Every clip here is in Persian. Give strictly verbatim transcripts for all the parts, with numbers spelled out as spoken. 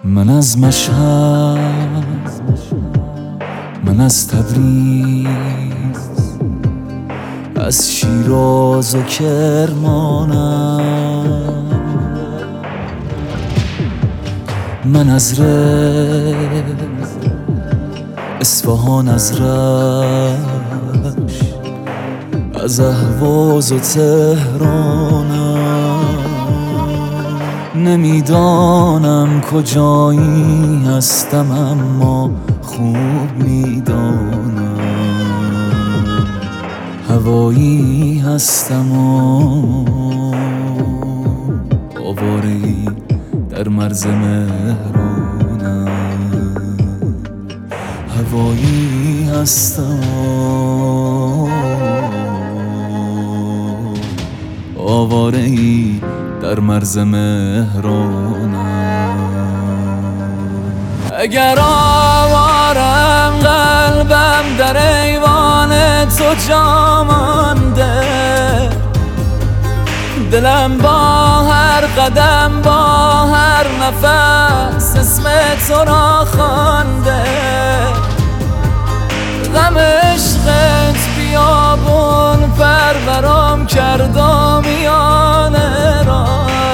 من از مشهد، من از تبریز، از شیراز و کرمانم، من از ره اصفهان، از رشت، از اهواز و تهرانم. نمیدانم کجایی هستم اما خوب میدانم هوایی هستم و آواره‌ای در مرز مهرانم. هوایی هستم و آواره‌ای در مرز مهرانم. اگر آوارم قلبم در ایوان تو جا مانده، دلم با هر قدم با هر نفس اسم تو را خوانده. غم عشقت بیابون پرورم کرد و میانه را.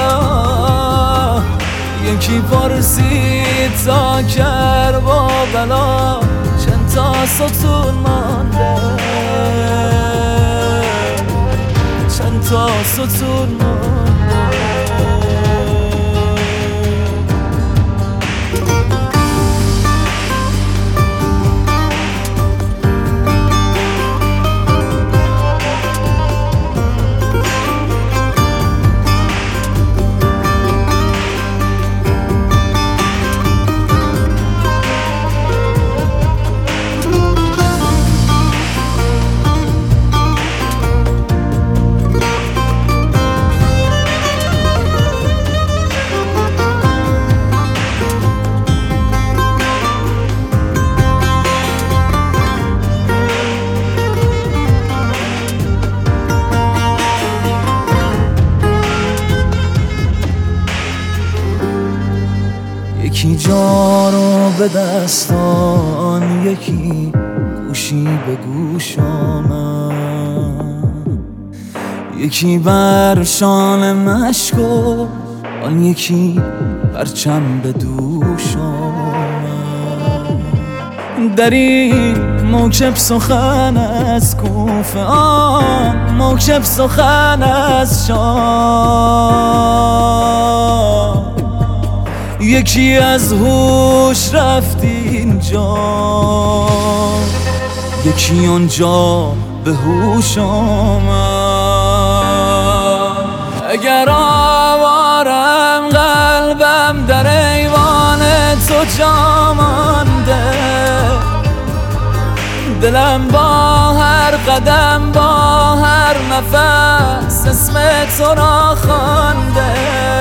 یکی پرسید تا کربلا بلا چند تا ستون مانده، چند تا ستون مانده. یکی جا رو به دستان، یکی گوشی به گوش آمد، یکی بر شانه مشک و آن یکی پرچم به دوش آمد. در این موکب سخن از کوفه، آن موکب سخن از شام. یکی از هوش رفت اینجا، یکی آنجا به هوش آمد. اگر آوارم قلبم در ایوان تو جا مانده، دلم با هر قدم با هر نفس اسم تو را خوانده.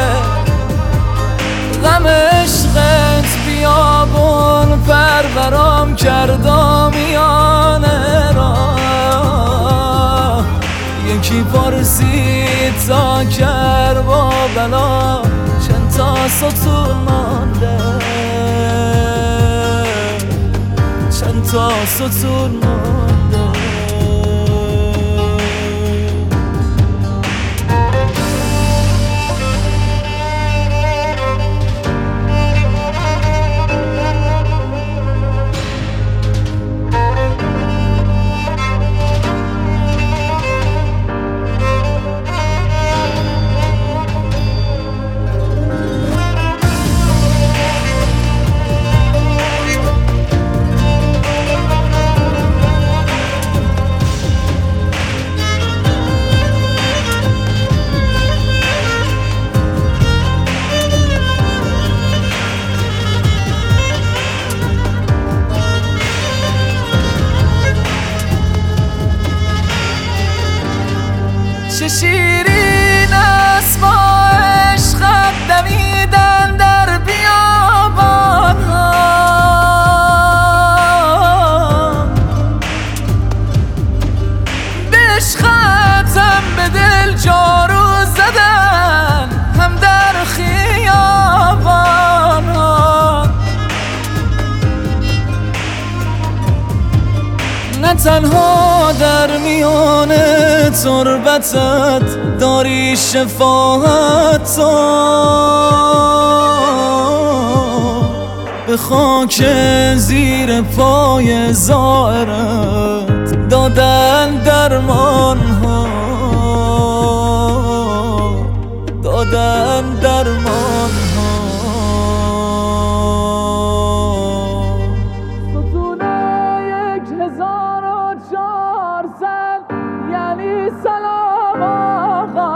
غم عشقت بیابون پرورم کرد و میانه را. یکی پرسید تا کربلا چند تا ستون مانده، چند تا ستون مانده. تنها در میان تربتت داری شفاعت تو، به خاک زیر پای زائرت دادن درمان ها، دادن درمان ها. یعنی سلام آقا،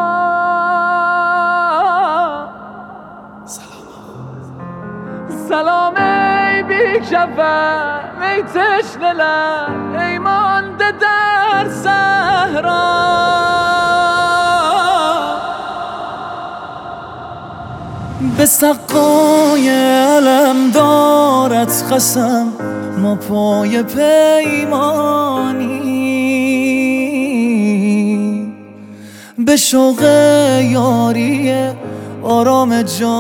سلام ای بی کفن، ای تشنه لب، ای مانده در صحرا. به سقای علمدارت قسم ما پای پیمانی، به شوق یاری آرام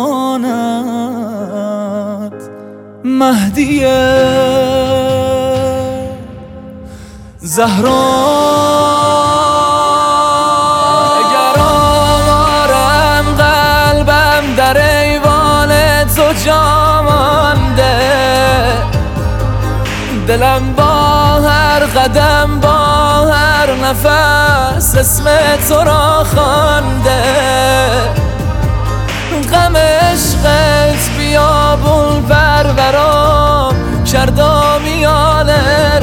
جانت مهدیه زهرا. اگر آوارم قلبم در ایوان تو جا مانده، دلم با هر قدم با هر نفس اسم تو را خوانده، غم عشقت بیابون پرورام کردا میانه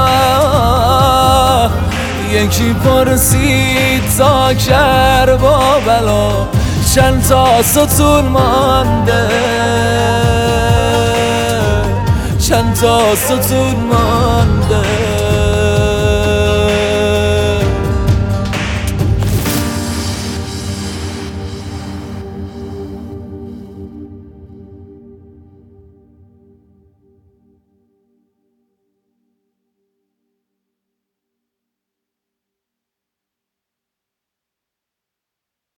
راه. یکی پرسید تا کربلا چند تا ستون مانده، چند تا ستون مانده.